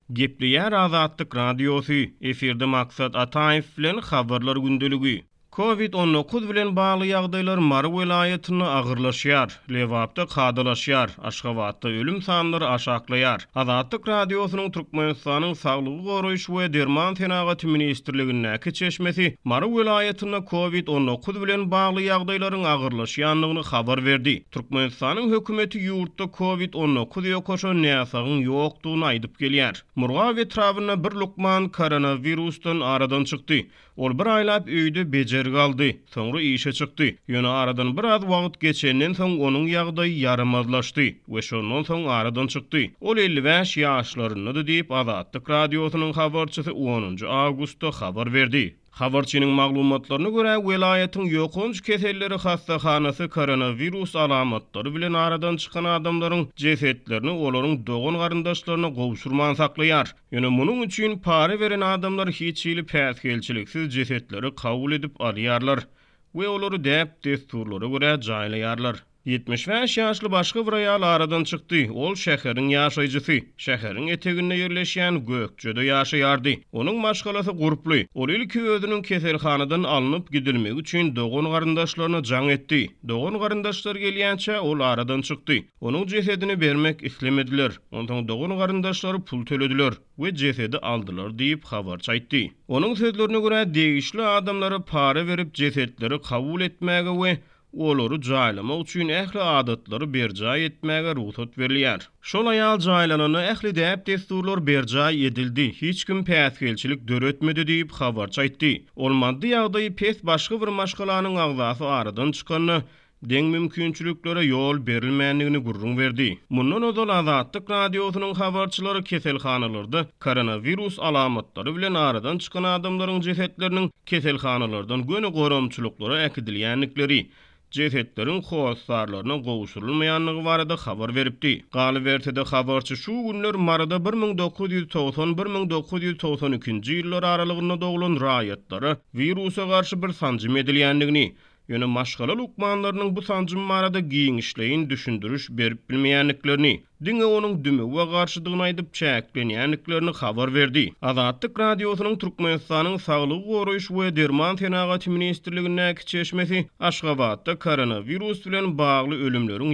Gepleýär Azatlyk radiosu, efirde maksat Ataýew bilen habarlar gündeligi. Covid-19 bilen bagly ýagdaýlar Mary welaýatyny agyrlaşýar, Lewapda kadalaşýar, Aşgabatda ölüm sanlary aşaklaýar. Azatlyk radiosynyň Türkmenistanyň Saglygy goraýyş we derman tenagat ministrligine keçeşmesi Mary welaýatyna Covid-19 bilen bagly ýagdaýlaryň agyrlaşýanlygyny habar berdi. Türkmenistanyň hökümeti ýurtda Covid-19 ýokaşan näsagyň ýokdugyny aýdyp gelýär. Murgaw etrawyna bir lukman koronavirusdan aradan çykdy. Ol bir aýlap öýde bejer galdy, soňra işe çykdy. Ýöne aradan bir az wagt geçenden soň onuň ýagdaýy ýaramazlaşdy we şondan soň aradan çykdy. Ol 55 ýaşlarynda diýip Azatlyk radiosynyň habarçysy 10 awgustda habar berdi. Habarçynyň maglumatlaryna görä, welaýatyň ýokunç keselleri hastahanasy koronavirus alamatlary bilen aradan çykan adamlaryň jesetlerini olaryň dogan garyndaşlaryna gowşurman saklaýar. Ýöne munyň üçin para beren adamlar hiç ýyly päsgelçiliksiz jesetleri kabul edip alýarlar we olary däp desturlara görä jaýlaýarlar. 75 ýaşly başga bir aýal aradan çykdy. Ol şäheriň ýaşaýjysy. Şäheriň eteginde ýerleşýän Gökçede ýaşaýardy. Onuň maşgalasy guruply. Ol ilki özüniň keselhanadan alınıp gidilmegi üçin dogan garyndaşlaryna jaň etdi. Dogan garyndaşlar gelýänçe ol aradan çykdy. Onuň jesedini bermek islemediler. Ondan dogan garyndaşlary pul төлediler we jesedi aldylar diýip habarçy aýtdy. Onuň sözlerine görä degişli adamlara para berip jesetleri kabul etmäge we olary jaýlamak üçin ähli adatlary berjaý etmäge ruhsat berilýär. Şol aýal jaýlanany ähli däp desturlar berjaý edildi. Hiç kim päsgelçilik döretmedi diýip habarçy aýtdy. Ol maddi ýagdaýy pes başga bir maşgalanyň agzasy aradan çykanyny deň mümkinçiliklere ýol berilmänligini gurrun berdi. Mundan öňe Azatlyk radiosynyň habarçylary keselhanalarda koronavirus alamatlary bilen aradan çykan adamlaryň jesetleriniň keselhanalardan göni goramçylyklara äkidilýänlikleri, jesetlerin howaslarlaryna gowşurulmaýanlygy barada habar beripdi. Galybertede habarçy şu günler Marada 1990-1992 ýyllar aralygynda doglan raýatlara virusa garşy bir sanjym edilýänligini, ýöne maşgala lukmanlarynyň bu sanjym marada giňişleýin düşündürüş berip bilmeýänliklerini, diňe onuň dümewe garşydygyny aýdyp çäklenýänliklerini habar berdi. Azatlyk radiosynyň Türkmenistanyň Saglygy goraýyş we derman tenagat ministrligine keçeşmesi Aşgabatda koronavirus bilen bagly ölümleriň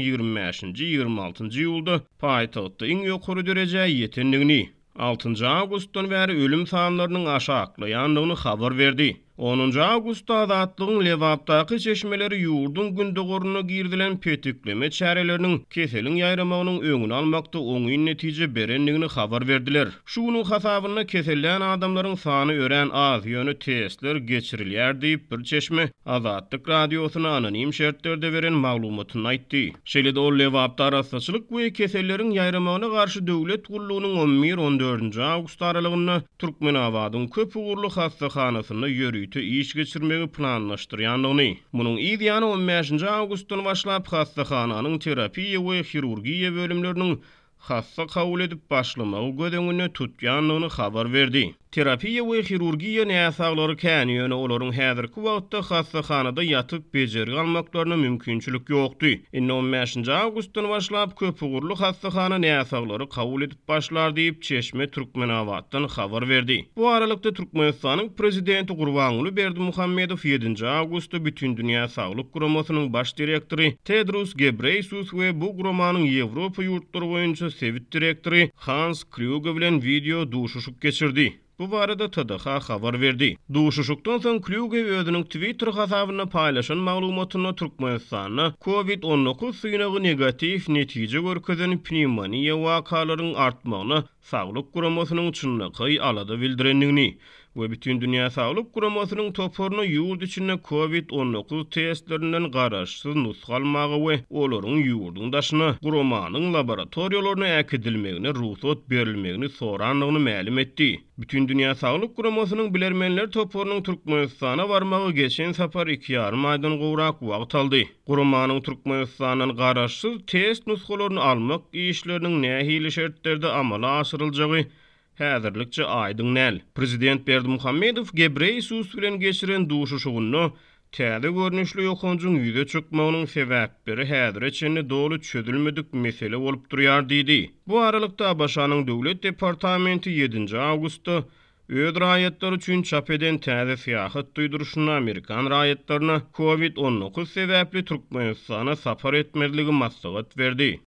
25-26 ýylda paýtagtda iň ýokary derejä ýetenligini, 6 awgustdan bäri ölüm sanlarynyň aşaklaýanlygyny habar berdi. 10 awgustda Azatlygyň Lewapdaky çeşmeleri ýurdun gündegoruna girdilen petikleme çäreleriniň keseliň ýaýramagynyň öňüni almakda oňy netije berenligini habar berdiler. Şunyň hasabyna kesellen adamlaryň sany ören az, ýöne testler geçirilýär diýip bir çeşme Azatlyk radiosyna anonim şertlerde beren maglumatyny aýtdy. Şeýle-de ol Lewapda rastatçylyk we keselleriň ýaýramagyna garşy döwlet gullugynyň 11-14 awgust aralygynda Türkmenabadyň köp ugurly hastahanasyna ýörüýti iş geçirmegi planlaşdyrýanlygyny. Munyň ýaly 15 awgustdan başlap hastahananyň terapiýa we hirurgiýa bölümleriniň hassa kabul edip başlamagy gödeňine tutýanlygyny habar berdi. Terapiýa we hirurgiýa näsaglary kän, ýöne olaryň häzirki wagtda hastahanada ýatyp bejergi almaklaryna mümkinçilik ýokdy. 15 awgustdan başlap köp ugurly hastahana näsaglary kabul edip başlar diýip Çeşme Türkmenabatdan habar berdi. Bu aralykda Türkmenistanyň prezidenti Gurbanguly Berdimuhammedow 7 awgustda bütün dünýä saglyk guramasynyň baş direktori Tedros Ghebreyesus we bu guramanyň Ýewropa ýurtlary boýunça sewit direktori Hans Kluge bilen video duşuşuk geçirdi. Bu barada TDH habar verdi. Duşuşukdan soň Kluge özüniň Twitter hasabyna paýlaşan maglumatyna Türkmenistanyň Covid-19 synagy negativ netije görkezen pneumoniýa wakalarynyň artmagyny saglyk guramasynyň çynlygy alada bildirenligini we bütün dünýä saglyk guramasynyň toporuna ýurt içinde Covid-19 testlerinden garaşsyz nusga almagy we olaryň ýurdun daşyna guramanyň laboratoriýalaryna äkidilmegine ruhsat berilmegini soranlygyny ma'lum etdi. Bütün dünýä saglyk guramasynyň bilermenler toporunyň Türkmenistana barmagy geçen sapar 2,5 aýdan gowrak wagt aldy. Guramanyň Türkmenistanyň garaşsyz test nuskalaryny almak işleriniň nähili şertlerde amala aşyryljagy häzirlikçe aýdyň näl. Prezident Berdimuhammedow Ghebreyesus bilen geçiren duşuşugyny Täze görnüşli ýokunjyň ýüze çykmagynyň sebäpleri häzir çenli dolu çözülmedik mesele bolup durýar diýdi. Bu aralykda başanyň döwlet departamenti 7 awgustda öz raýatlar üçin çap eden täze syýahat duýduruşyny Amerikan raýatlaryna COVID-19 sebäpli Türkmenistana sapar etmezligi maslahat berdi.